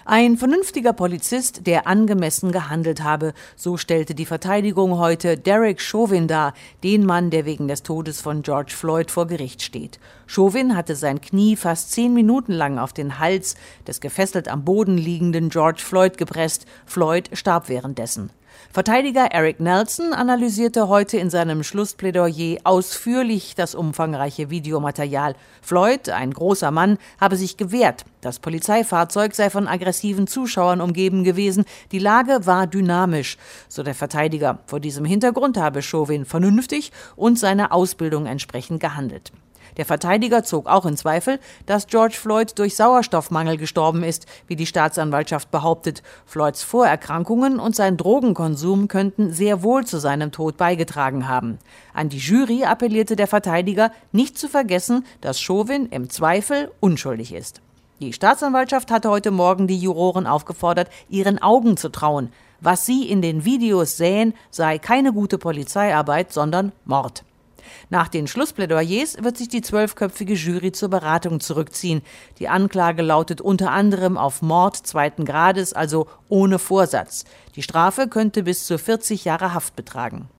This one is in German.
Ein vernünftiger Polizist, der angemessen gehandelt habe, so stellte die Verteidigung heute Derek Chauvin dar, den Mann, der wegen des Todes von George Floyd vor Gericht steht. Chauvin hatte sein Knie fast 10 Minuten lang auf den Hals des gefesselt am Boden liegenden George Floyd gepresst. Floyd starb währenddessen. Verteidiger Eric Nelson analysierte heute in seinem Schlussplädoyer ausführlich das umfangreiche Videomaterial. Floyd, ein großer Mann, habe sich gewehrt. Das Polizeifahrzeug sei von aggressiven Zuschauern umgeben gewesen. Die Lage war dynamisch, so der Verteidiger. Vor diesem Hintergrund habe Chauvin vernünftig und seiner Ausbildung entsprechend gehandelt. Der Verteidiger zog auch in Zweifel, dass George Floyd durch Sauerstoffmangel gestorben ist, wie die Staatsanwaltschaft behauptet. Floyds Vorerkrankungen und sein Drogenkonsum könnten sehr wohl zu seinem Tod beigetragen haben. An die Jury appellierte der Verteidiger, nicht zu vergessen, dass Chauvin im Zweifel unschuldig ist. Die Staatsanwaltschaft hatte heute Morgen die Juroren aufgefordert, ihren Augen zu trauen. Was sie in den Videos sähen, sei keine gute Polizeiarbeit, sondern Mord. Nach den Schlussplädoyers wird sich die 12-köpfige Jury zur Beratung zurückziehen. Die Anklage lautet unter anderem auf Mord 2. Grades, also ohne Vorsatz. Die Strafe könnte bis zu 40 Jahre Haft betragen.